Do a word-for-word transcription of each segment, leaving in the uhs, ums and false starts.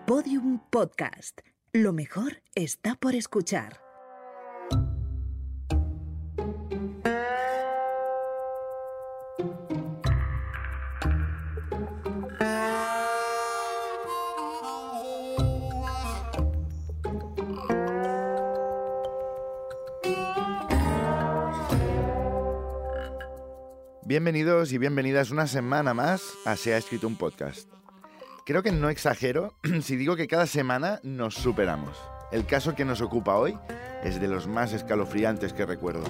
Podium Podcast. Lo mejor está por escuchar. Bienvenidos y bienvenidas una semana más a Se ha escrito un podcast. Creo que no exagero si digo que cada semana nos superamos. El caso que nos ocupa hoy es de los más escalofriantes que recuerdo.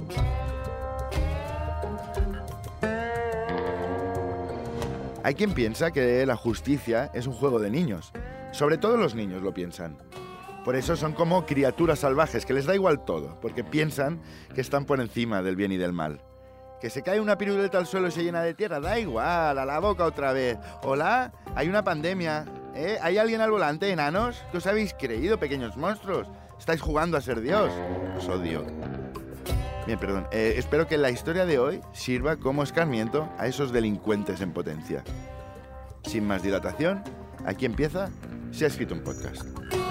Hay quien piensa que la justicia es un juego de niños. Sobre todo los niños lo piensan. Por eso son como criaturas salvajes que les da igual todo, porque piensan que están por encima del bien y del mal. Que se cae una piruleta al suelo y se llena de tierra, da igual, a la boca otra vez. Hola, hay una pandemia, ¿eh? ¿Hay alguien al volante, enanos? ¿Qué os habéis creído, pequeños monstruos? ¿Estáis jugando a ser Dios? Os odio. Bien, perdón. Eh, espero que la historia de hoy sirva como escarmiento a esos delincuentes en potencia. Sin más dilatación, aquí empieza Se ha escrito un podcast.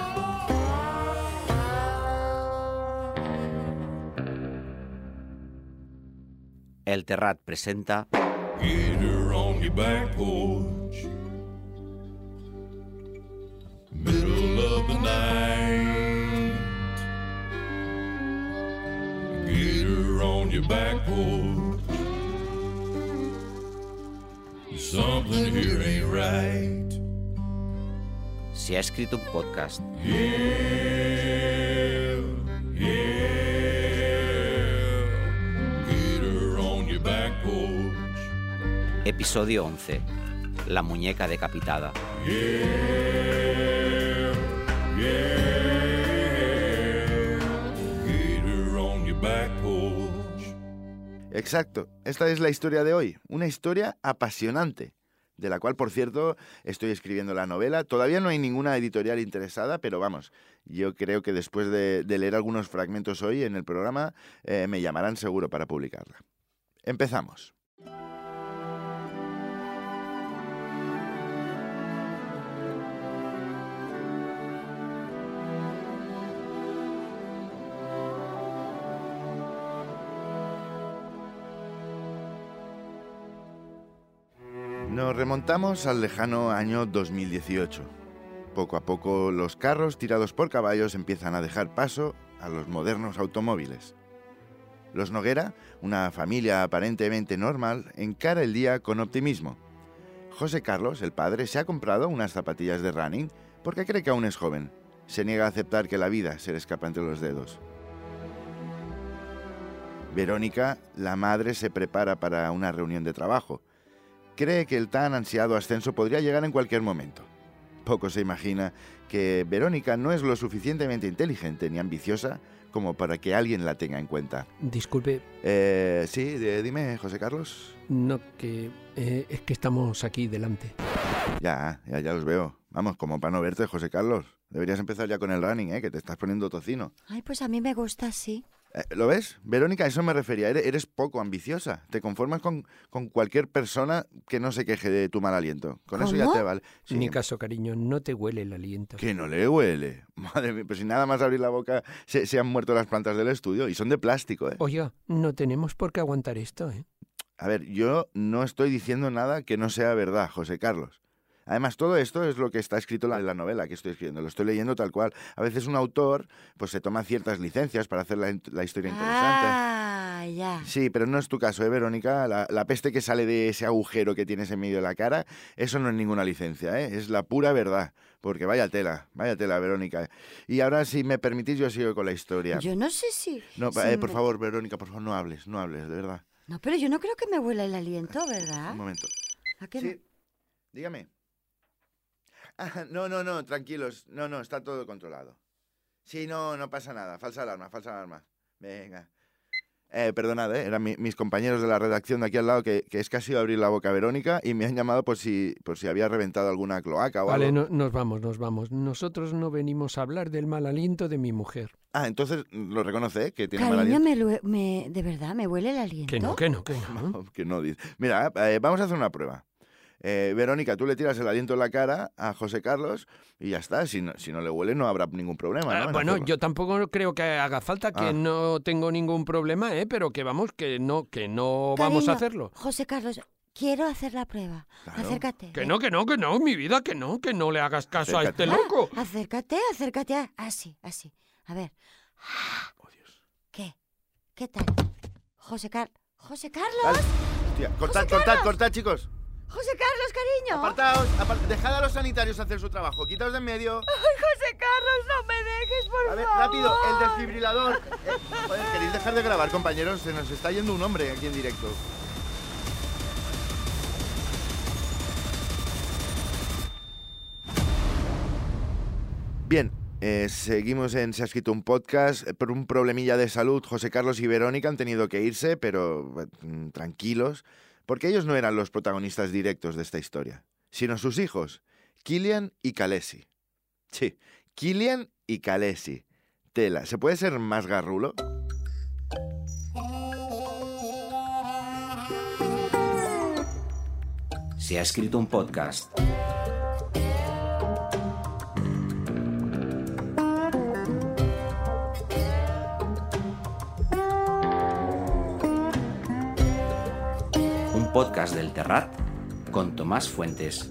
El Terrat presenta Get her on your back porch, middle of the night. Get her on your back porch, something here ain't right. Se ha escrito un podcast. Yeah, yeah. Get her on your back porch. Episodio once. La muñeca decapitada. Yeah, yeah. Get her on your back porch. Exacto, esta es la historia de hoy, una historia apasionante, de la cual, por cierto, estoy escribiendo la novela. Todavía no hay ninguna editorial interesada, pero vamos, yo creo que después de, de leer algunos fragmentos hoy en el programa, eh, me llamarán seguro para publicarla. Empezamos. Nos remontamos al lejano año dos mil dieciocho. Poco a poco los carros tirados por caballos empiezan a dejar paso a los modernos automóviles. Los Noguera, una familia aparentemente normal, encara el día con optimismo. José Carlos, el padre, se ha comprado unas zapatillas de running porque cree que aún es joven. Se niega a aceptar que la vida se le escapa entre los dedos. Verónica, la madre, se prepara para una reunión de trabajo. Cree que el tan ansiado ascenso podría llegar en cualquier momento. Poco se imagina que Verónica no es lo suficientemente inteligente ni ambiciosa como para que alguien la tenga en cuenta. Disculpe. Eh, sí, de, dime, José Carlos. No, que eh, es que estamos aquí delante. Ya, ya, ya los veo. Vamos, como para no verte, José Carlos. Deberías empezar ya con el running, ¿eh? Que te estás poniendo tocino. Ay, pues a mí me gusta así. Eh, ¿Lo ves? Verónica, a eso me refería. Eres, eres poco ambiciosa. Te conformas con, con cualquier persona que no se queje de tu mal aliento. Con eso ya ¿Cómo? te vale. Sí. Ni caso, cariño, no te huele el aliento. Que no le huele. Madre mía, pues si nada más abrir la boca se, se han muerto las plantas del estudio y son de plástico, ¿eh? Oiga, no tenemos por qué aguantar esto, ¿eh? A ver, yo no estoy diciendo nada que no sea verdad, José Carlos. Además, todo esto es lo que está escrito en la novela que estoy escribiendo. Lo estoy leyendo tal cual. A veces un autor pues se toma ciertas licencias para hacer la, la historia interesante. Ah, ya. Sí, pero no es tu caso, ¿eh, Verónica? La, la peste que sale de ese agujero que tienes en medio de la cara, eso no es ninguna licencia, ¿eh? Es la pura verdad. Porque vaya tela, vaya tela, Verónica. Y ahora, si me permitís, yo sigo con la historia. Yo no sé si... No, si eh, por me- favor, Verónica, por favor, no hables, no hables, de verdad. No, pero yo no creo que me huela el aliento, ¿verdad? Un momento. ¿A qué Sí, no? dígame. Ah, no, no, no, tranquilos. No, no, está todo controlado. Sí, no, no pasa nada. Falsa alarma, falsa alarma. Venga. Eh, perdonad, ¿eh? Eran mi- mis compañeros de la redacción de aquí al lado que, que es que ha sido abrir la boca a Verónica y me han llamado por si, por si había reventado alguna cloaca o Vale, algo. no, nos vamos, nos vamos. Nosotros no venimos a hablar del mal aliento de mi mujer. Ah, entonces lo reconoce, ¿eh? Que tiene mal Cariño, aliento. me, lue- me- ¿de verdad me huele el aliento? Que no, que no, que no. Que no dice. Mira, eh, vamos a hacer una prueba. Eh, Verónica, tú le tiras el aliento en la cara a José Carlos y ya está. Si no, si no le huele no habrá ningún problema, ¿no? Ah, En bueno, hacerlo. yo tampoco creo que haga falta, que Ah. no tengo ningún problema, ¿eh? Pero que vamos, que no, que no vamos Cariño, a hacerlo. José Carlos, quiero hacer la prueba. Claro. Acércate. Que ven. no, que no, que no, mi vida, que no, que no le hagas caso Acércate. a este loco. Acércate, acércate. Así, así. A ver. Oh, Dios. ¿Qué? ¿Qué tal? José Carlos. José Carlos. Vale. Hostia, cortad, José cortad, Carlos. cortad, chicos. José Carlos, cariño. Apartaos, apart- dejad a los sanitarios hacer su trabajo. Quitaos de en medio. Ay, José Carlos, no me dejes, por A ver, favor. rápido, el desfibrilador. Eh, joder, ¿queréis dejar de grabar, compañeros? Se nos está yendo un hombre aquí en directo. Bien, eh, seguimos en Se ha escrito un podcast. Eh, Por un problemilla de salud, José Carlos y Verónica han tenido que irse, pero mm, tranquilos, porque ellos no eran los protagonistas directos de esta historia, sino sus hijos, Kilian y Kalesi. Sí, Kilian y Kalesi. Tela, ¿se puede ser más garrulo? Se ha escrito un podcast. Un podcast del Terrat con Tomás Fuentes.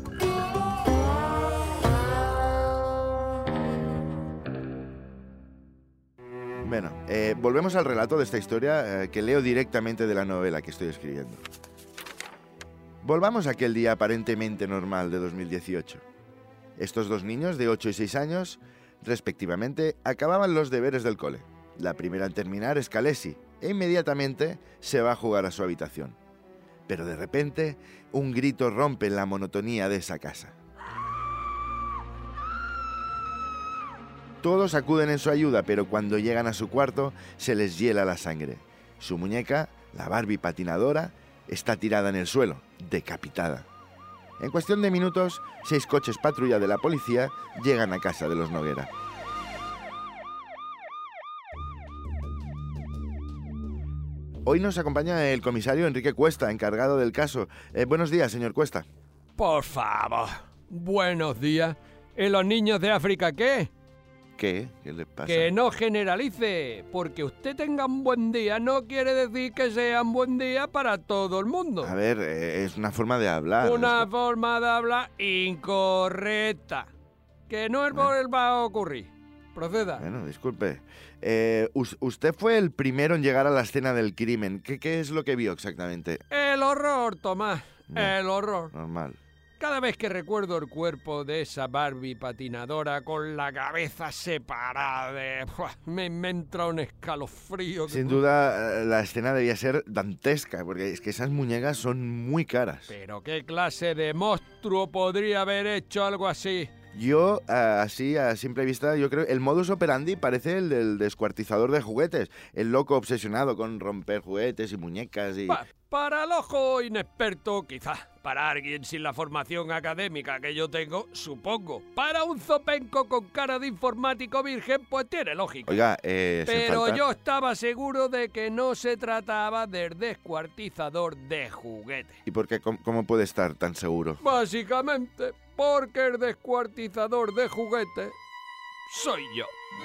Bueno, eh, volvemos al relato de esta historia eh, que leo directamente de la novela que estoy escribiendo. Volvamos a aquel día aparentemente normal de dos mil dieciocho. Estos dos niños de ocho y seis años, respectivamente, acababan los deberes del cole. La primera en terminar es Kalesi, e inmediatamente se va a jugar a su habitación. Pero de repente, un grito rompe la monotonía de esa casa. Todos acuden en su ayuda, pero cuando llegan a su cuarto se les hiela la sangre. Su muñeca, la Barbie patinadora, está tirada en el suelo, decapitada. En cuestión de minutos, seis coches patrulla de la policía llegan a casa de los Noguera. Hoy nos acompaña el comisario Enrique Cuesta, encargado del caso. Eh, buenos días, señor Cuesta. Por favor, buenos días. ¿Y los niños de África qué? ¿Qué? ¿Qué le pasa? Que no generalice, porque usted tenga un buen día no quiere decir que sea un buen día para todo el mundo. A ver, eh, es una forma de hablar. Una Es que- forma de hablar incorrecta, que no es Bueno. por el va a ocurrir. Proceda. Bueno, disculpe. Eh, us- usted fue el primero en llegar a la escena del crimen. ¿Qué, qué es lo que vio exactamente? El horror, Tomás, Ya. el horror. Normal. Cada vez que recuerdo el cuerpo de esa Barbie patinadora con la cabeza separada, de... ¡buah! me, me entra un escalofrío. que- Sin duda, eh, la escena debía ser dantesca, porque es que esas muñecas son muy caras. Pero qué clase de monstruo podría haber hecho algo así. Yo, ah, así, a simple vista, yo creo el modus operandi parece el del descuartizador de juguetes. El loco obsesionado con romper juguetes y muñecas y... Pa- para el ojo inexperto, quizá. Para alguien sin la formación académica que yo tengo, supongo. Para un zopenco con cara de informático virgen, pues tiene lógica. Oiga, eh, sin Pero falta- yo estaba seguro de que no se trataba del descuartizador de juguetes. ¿Y por qué? ¿Cómo, cómo puede estar tan seguro? Básicamente, porque el descuartizador de juguetes soy yo.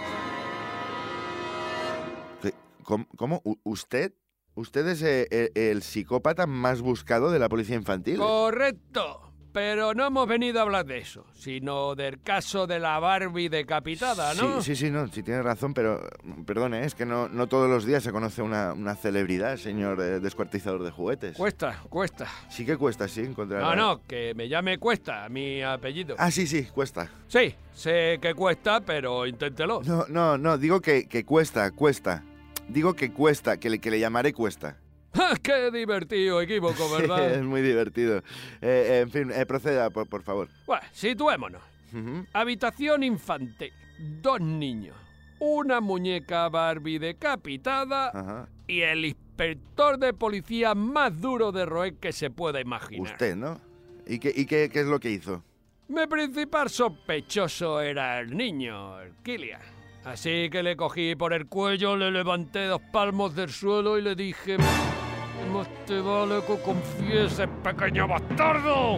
¿Qué? ¿Cómo? cómo? U- ¿Usted? ¿Usted es eh, el, el psicópata más buscado de la policía infantil? Correcto. Pero no hemos venido a hablar de eso, sino del caso de la Barbie decapitada, ¿no? Sí, sí, sí, no, sí tiene razón, pero mm, perdone, es que no, no todos los días se conoce una, una celebridad, señor eh, descuartizador de juguetes. Cuesta, cuesta. Sí que cuesta, sí, encontrar... No, no, que me llame Cuesta, mi apellido. Ah, sí, sí, cuesta. Sí, sé que cuesta, pero inténtelo. No, no, no, digo que, que cuesta, cuesta. Digo que cuesta, que le, que le llamaré cuesta. ¡Ah, ¡Qué divertido equívoco, es verdad! muy divertido. Eh, eh, en fin, eh, proceda, por, por favor. Bueno, situémonos. Ujú. Habitación infantil. Dos niños. Una muñeca Barbie decapitada Ajá. y el inspector de policía más duro de roer que se pueda imaginar. Usted, ¿no? ¿Y, qué, y qué, qué es lo que hizo? Mi principal sospechoso era el niño, el Kilian. Así que le cogí por el cuello, le levanté dos palmos del suelo y le dije... Más te vale que confieses, pequeño bastardo.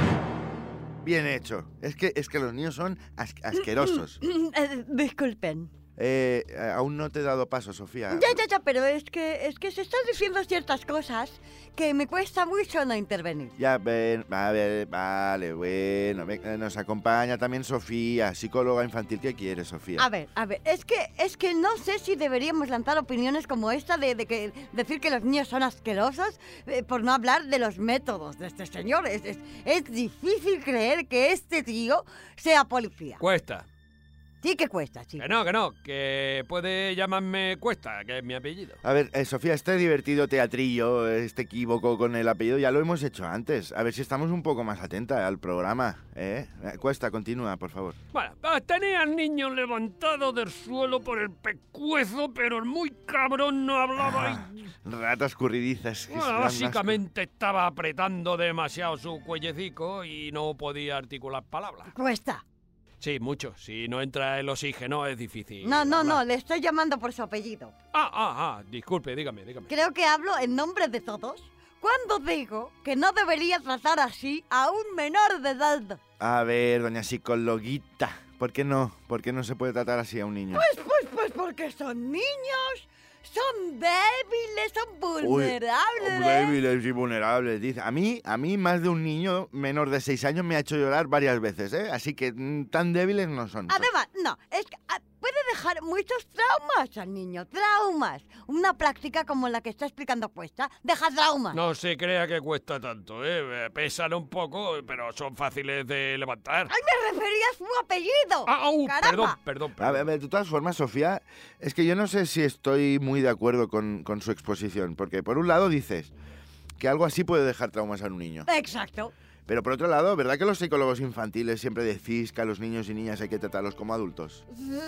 Bien hecho. Es que, es que los niños son as- asquerosos. Eh, disculpen. Eh, aún no te he dado paso, Sofía. Ya, ya, ya, pero es que, es que se están diciendo ciertas cosas que me cuesta mucho no intervenir. Ya, ven, a ver, vale, bueno. ven, eh, nos acompaña también Sofía, psicóloga infantil. ¿Qué quieres, Sofía? A ver, a ver, es que, es que no sé si deberíamos lanzar opiniones como esta de, de que decir que los niños son asquerosos, eh, por no hablar de los métodos de este señor. Es, es, es difícil creer que este tío sea policía. Cuesta. Sí que cuesta, sí. Que no, que no, que puede llamarme Cuesta, que es mi apellido. A ver, eh, Sofía, este divertido teatrillo, este equívoco con el apellido, ya lo hemos hecho antes. A ver si estamos un poco más atentas al programa, ¿eh? Eh, Cuesta, continúa, por favor. Bueno, pues tenía al niño levantado del suelo por el pescuezo, pero el muy cabrón no hablaba Ah, y... ratas escurridizas. que Bueno, dan asco. básicamente estaba apretando demasiado su cuellecico y no podía articular palabras. Cuesta. Sí, mucho. Si no entra el oxígeno es difícil. No, no, no, hablar. le estoy llamando por su apellido. Ah, ah, ah, disculpe, dígame, dígame. Creo que hablo en nombre de todos cuando digo que no debería tratar así a un menor de edad. A ver, doña psicologuita, ¿por qué no? ¿Por qué no se puede tratar así a un niño? Pues, pues, pues porque son niños, son débiles, son vulnerables. Débiles y vulnerables, dice. A mí, a mí más de un niño menor de seis años me ha hecho llorar varias veces, ¿eh? Así que mm, tan débiles no son. Además, no, es que ah, puede dejar muchos traumas al niño, traumas. Una práctica como la que está explicando Cuesta deja traumas. No se crea que cuesta tanto, ¿eh? Pesan un poco, pero son fáciles de levantar. ¡Ay, me refería a su apellido! Ah, au, ¡Caramba! perdón, perdón, A perdón. ver, a ver, de todas formas, Sofía, es que yo no sé si estoy muy de acuerdo con, con su exposición, porque por un lado dices que algo así puede dejar traumas a un niño, Exacto. pero por otro lado, ¿verdad que los psicólogos infantiles siempre decís que a los niños y niñas hay que tratarlos como adultos?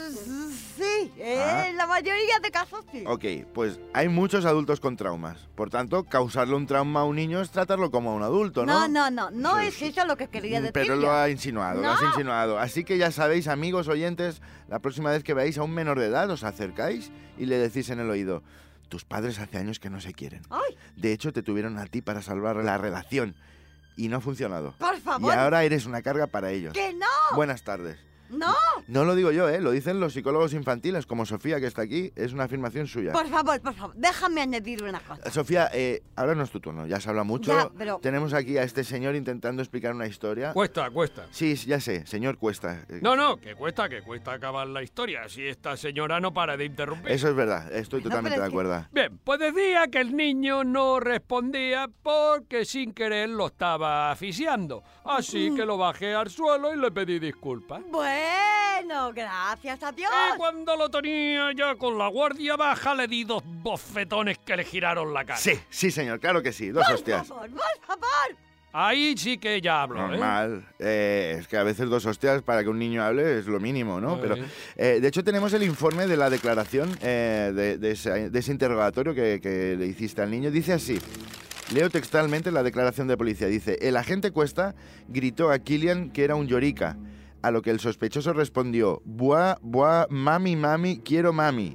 Sí, Ah. en la mayoría de casos sí. Ok, pues hay muchos adultos con traumas, por tanto, causarle un trauma a un niño es tratarlo como a un adulto, ¿no? No, no, no, no Sí, es sí. eso lo que quería decir. Pero yo. lo ha insinuado, lo has No. insinuado. Así que ya sabéis, amigos oyentes, la próxima vez que veáis a un menor de edad, os acercáis y le decís en el oído: tus padres hace años que no se quieren. Ay, De hecho, te tuvieron a ti para salvar la relación y no ha funcionado. por Y favor. ahora eres una carga para ellos. ¡Que no! Buenas tardes. ¡No! No lo digo yo, ¿eh? Lo dicen los psicólogos infantiles, como Sofía, que está aquí. Es una afirmación suya. Por favor, por favor, déjame añadir una cosa. Sofía, eh, ahora no es tu turno. Ya se habla mucho. Ya, pero- Tenemos aquí a este señor intentando explicar una historia. Cuesta, cuesta. Sí, ya sé, señor Cuesta. Eh, No, no, que cuesta, que cuesta acabar la historia. Si esta señora no para de interrumpir. Eso es verdad, estoy No, totalmente pero de es que- acuerdo. Bien, pues decía que el niño no respondía porque sin querer lo estaba asfixiando. Así que lo bajé al suelo y le pedí disculpas. Bueno, gracias a Dios. Y cuando lo tenía ya con la guardia baja le di dos bofetones que le giraron la cara. Sí, sí, señor, claro que sí, dos Por hostias. favor, por favor. Ahí sí que ya hablo, ¿eh? Normal. Eh, es que a veces dos hostias para que un niño hable es lo mínimo, ¿no? Ay. Pero, eh, de hecho, tenemos el informe de la declaración eh, de, de ese, de ese interrogatorio que, que le hiciste al niño. Dice así. Leo textualmente la declaración de policía. Dice: el agente Cuesta gritó a Kilian que era un llorica, a lo que el sospechoso respondió: buah, buah, mami, mami, quiero mami.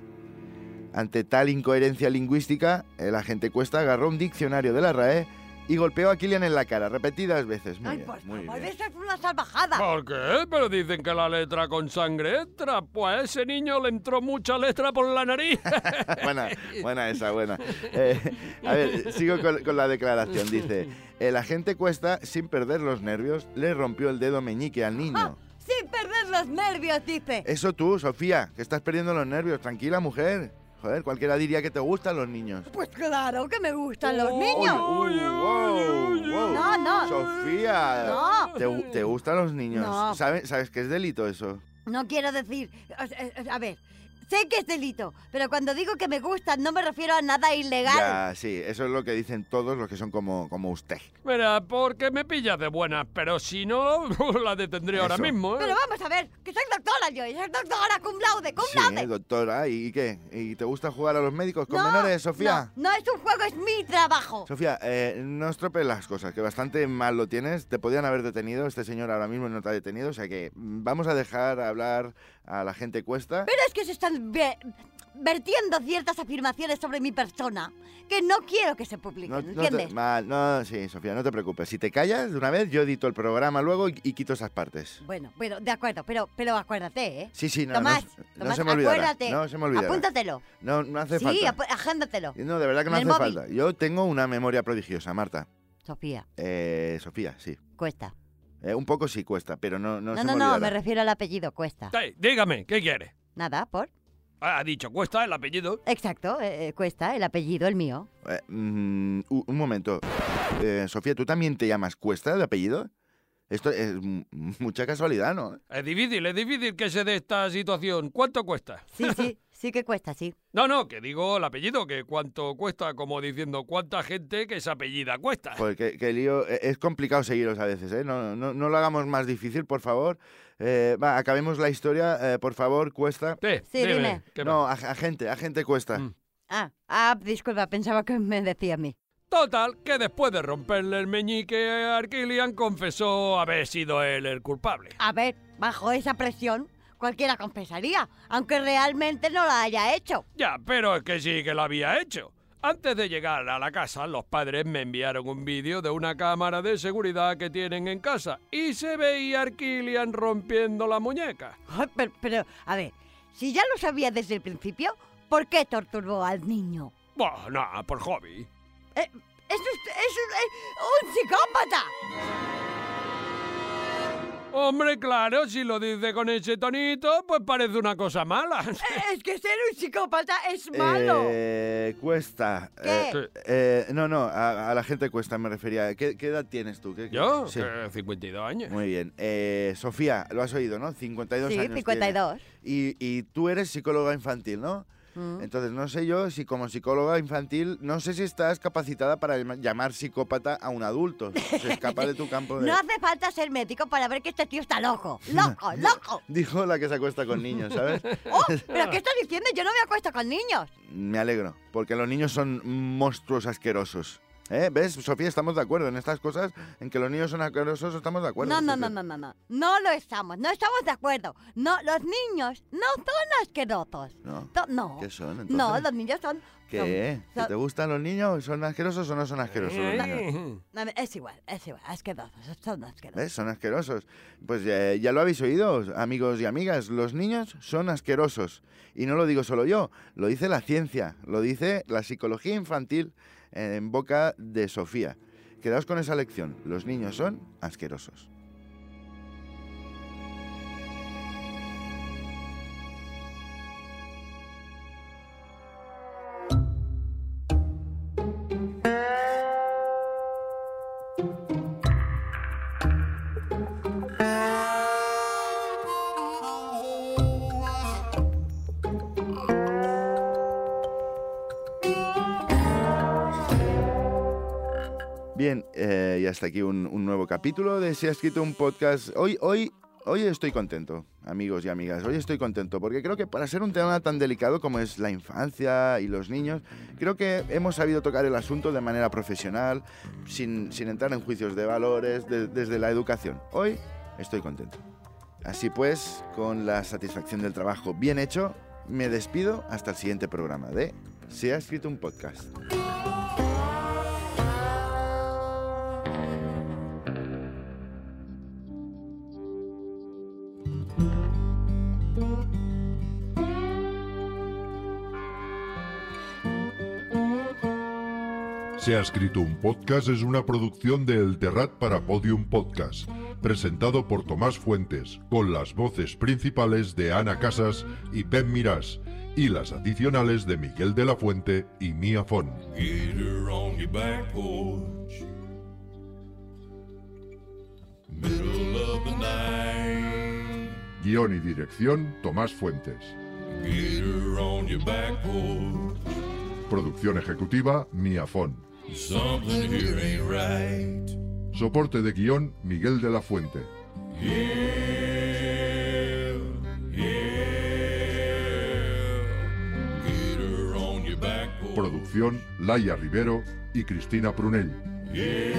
Ante tal incoherencia lingüística, el agente Cuesta agarró un diccionario de la R A E y golpeó a Kilian en la cara repetidas veces. Muy Ay, bien, por muy favor, bien. esa es una salvajada. ¿Por qué? Pero dicen que la letra con sangre entra. Pues a ese niño le entró mucha letra por la nariz. buena, buena esa, buena. Eh, a ver, sigo con, con la declaración. Dice: el agente Cuesta, sin perder los nervios, le rompió el dedo meñique al niño. Sin perder los nervios, dice. Eso tú, Sofía, que estás perdiendo los nervios. Tranquila, mujer. Joder, cualquiera diría que te gustan los niños. Pues claro que me gustan los Uy, niños. Uy, wow, wow. No, no. Sofía, No. ¿te, gu- te gustan los niños? No. ¿Sabes, ¿Sabes que es delito eso? No quiero decir... o sea, eh, A ver, sé que es delito, pero cuando digo que me gustan no me refiero a nada ilegal. Ya, sí, eso es lo que dicen todos los que son como, como usted. Mira, porque me pillas de buenas, pero si no, la detendré ahora Eso. mismo, ¿eh? Pero vamos a ver, que soy doctora yo, y soy doctora cum laude, cum Sí, laude. doctora, ¿y qué? ¿Y te gusta jugar a los médicos con No, menores, Sofía? No, no es un juego, es mi trabajo. Sofía, eh, no estropees las cosas, que bastante mal lo tienes. Te podían haber detenido, este señor ahora mismo no te ha detenido, o sea que mm, vamos a dejar hablar a la gente Cuesta. Pero es que se están... ve- vertiendo ciertas afirmaciones sobre mi persona que no quiero que se publiquen, No, no ¿entiendes? te, mal, no, sí, Sofía, no te preocupes. Si te callas de una vez, yo edito el programa luego y, y quito esas partes. Bueno, bueno, de acuerdo, pero, pero acuérdate, ¿eh? Sí, sí, no, Tomás, no, no Tomás, se me olvidará. acuérdate. No se me olvidará. Apúntatelo. No, no hace Sí, falta. ap- agéndatelo. No, de verdad que no En hace el móvil. falta. Yo tengo una memoria prodigiosa, Marta. Sofía, Eh, Sofía, sí. Cuesta. Eh, un poco sí cuesta, pero no, no, No, se no, me no, olvidará. me refiero al apellido, Cuesta. Hey, dígame, ¿qué quiere? Nada, ¿por? Ha dicho Cuesta el apellido. Exacto, eh, eh, Cuesta, el apellido, el mío. Eh, mm, u- un momento. Eh, Sofía, ¿tú también te llamas Cuesta de apellido? Esto es m- mucha casualidad, ¿no? Es difícil, es difícil que se dé esta situación. ¿Cuánto cuesta? Sí, sí, sí que cuesta, sí. No, no, que digo el apellido, que cuánto cuesta, como diciendo cuánta gente que ese apellida cuesta. Joder, qué, qué lío. Eh, Es complicado seguiros a veces, ¿eh? No, no, no lo hagamos más difícil, por favor. Eh, va, acabemos la historia, eh, por favor, Cuesta. Sí, Sí, dime. ¿qué No, ag- agente, agente Cuesta. Mm. Ah, ah, disculpa, pensaba que me decía a mí. Total, que después de romperle el meñique a Arquilian, confesó haber sido él el culpable. A ver, bajo esa presión, cualquiera confesaría, aunque realmente no la haya hecho. Ya, pero es que sí que lo había hecho. Antes de llegar a la casa, los padres me enviaron un vídeo de una cámara de seguridad que tienen en casa y se veía a Arquilian rompiendo la muñeca. Ay, pero, pero, a ver, si ya lo sabía desde el principio, ¿por qué torturó al niño? Bueno, nada, por hobby. Eh, ¡Eso es, eso es un psicópata! Hombre, claro, si lo dice con ese tonito, pues parece una cosa mala. Es que ser un psicópata es malo. Eh, Cuesta. ¿Qué? eh, eh, no, no, a, a la gente Cuesta me refería. ¿Qué, qué edad tienes tú? ¿Qué- qué- ¿Yo? Sí. Que cincuenta y dos años. Muy bien. Eh, Sofía, lo has oído, ¿no? cincuenta y dos Sí, años. cincuenta y dos. tiene. Y, y tú eres psicóloga infantil, ¿no? Mm. Entonces, no sé yo si como psicóloga infantil, no sé si estás capacitada para llama- llamar psicópata a un adulto. Se escapa de tu campo de... No hace falta ser médico para ver que este tío está loco. ¡Loco, loco! Dijo la que se acuesta con niños, ¿sabes? ¡Oh! ¿Pero qué estás diciendo? Yo no me acuesto con niños. Me alegro, porque los niños son monstruos asquerosos. ¿Eh? ¿Ves, Sofía? Estamos de acuerdo en estas cosas, en que los niños son asquerosos, estamos de acuerdo. No, no, Sí, no, sí. no, no, no. No lo estamos. No estamos de acuerdo. No, los niños no son asquerosos. No. To- No. ¿Qué son, entonces? No, los niños son... ¿Qué? son- ¿Que son- te gustan los niños? ¿Son asquerosos o no son asquerosos los niños? Eh, No, es igual, es igual. Asquerosos, son asquerosos. ¿Ves? Son asquerosos. Pues eh, ya lo habéis oído, amigos y amigas. Los niños son asquerosos. Y no lo digo solo yo, lo dice la ciencia, lo dice la psicología infantil en boca de Sofía. Quedaos con esa lección. Los niños son asquerosos. Bien, eh, y hasta aquí un, un nuevo capítulo de Se ha escrito un podcast. Hoy, hoy, hoy estoy contento, amigos y amigas. Hoy estoy contento porque creo que para ser un tema tan delicado como es la infancia y los niños, creo que hemos sabido tocar el asunto de manera profesional, sin, sin entrar en juicios de valores, de- desde la educación. Hoy estoy contento. Así pues, con la satisfacción del trabajo bien hecho, me despido hasta el siguiente programa de Se ha escrito un podcast. Se ha escrito un podcast es una producción de El Terrat para Podium Podcast, presentado por Tomás Fuentes, con las voces principales de Ana Casas y Pep Mirás, y las adicionales de Miguel de la Fuente y Mía Fon. Get her on your back porch. Middle of the night. Guión y dirección Tomás Fuentes. Get her on your back porch. Producción ejecutiva Mía Fon. Something here ain't right. Soporte de guión Miguel de la Fuente. Yeah, yeah. Get her on your back porch. Producción Laia Rivero y Cristina Prunell. Yeah,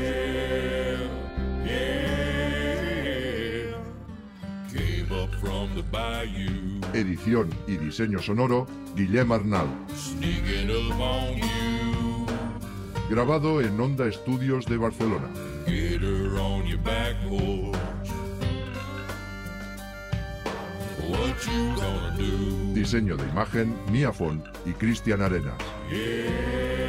yeah. Came up from the bayou. Edición y diseño sonoro, Guillem Arnal. Sneaking up on you. Grabado en Onda Estudios de Barcelona. Get her on your back porch. What you gonna do? Diseño de imagen, Mia Font y Cristian Arenas. Yeah.